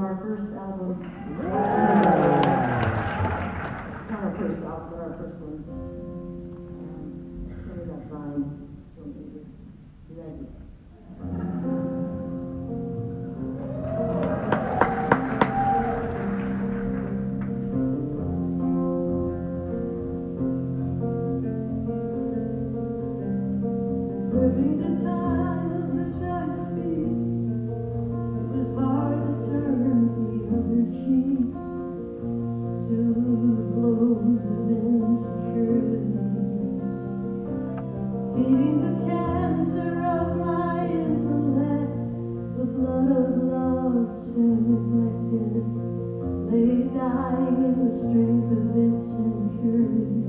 our first album. Not our first album, but our first one. So we got signed. So we ready. During the time of which I speak, it was hard to turn the other cheek to the blows of insecurity, feeding the cancer of my intellect. The blood of love still neglected lay dying in the strength of its impurity.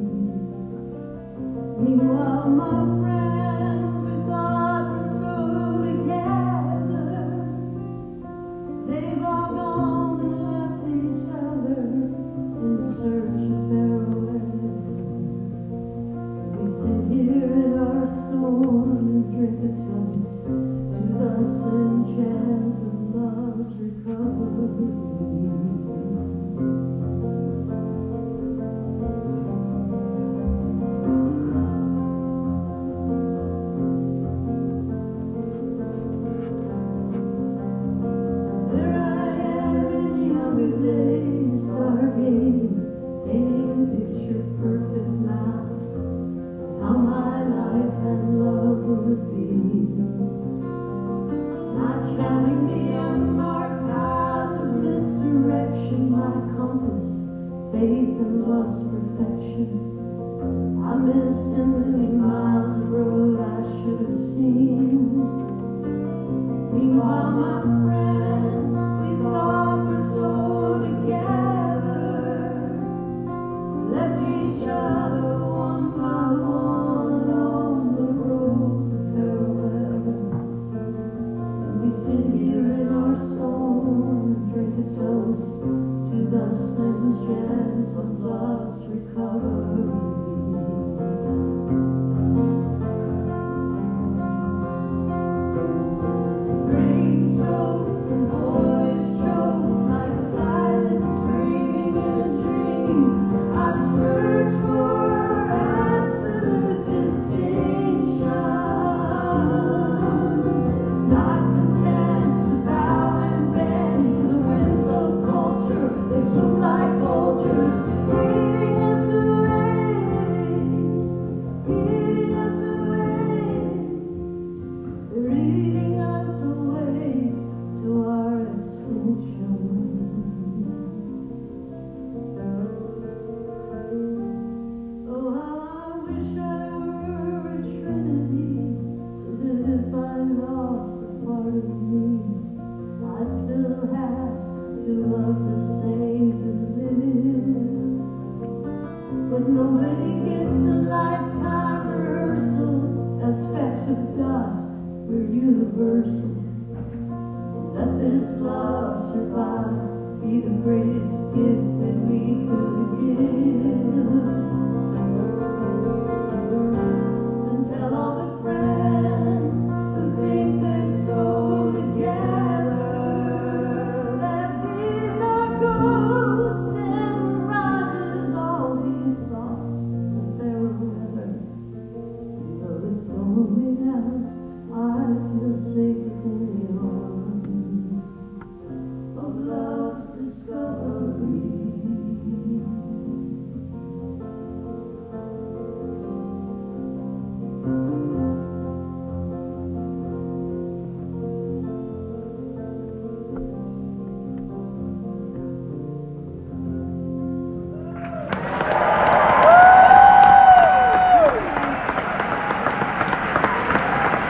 Meanwhile, my friends we thought were so together, they've all gone and left each other in search of farewell. We sit here in our storm and drink a toast to the slim chance of love's recovery. There I am in younger days, stargazing, painting picture perfect maps of how my life and love would be. Not counting the unmarked paths of misdirection, my compass, faith and love's perfection. I missed in many miles of road I should have seen. Meanwhile, my friends, we thought were so together, left each other one by one on the road to farewell. And we sit here in our storm and drink a toast to the slim chance of love's recovery. Rain soaked and boys choked, my silence screaming in a dream. I search for absolute distinction, not content to bow and bend to the winds of culture. They swoop like vultures, eating us away, eating us away. They're eating us away to our extinction. Oh, how I wish I were a trinity, so that if I lost a part of me, I still have to love the same to live. But nobody gets a lifetime rehearsal. As specks of dust, we're universal. Let this love survive, be the greatest gift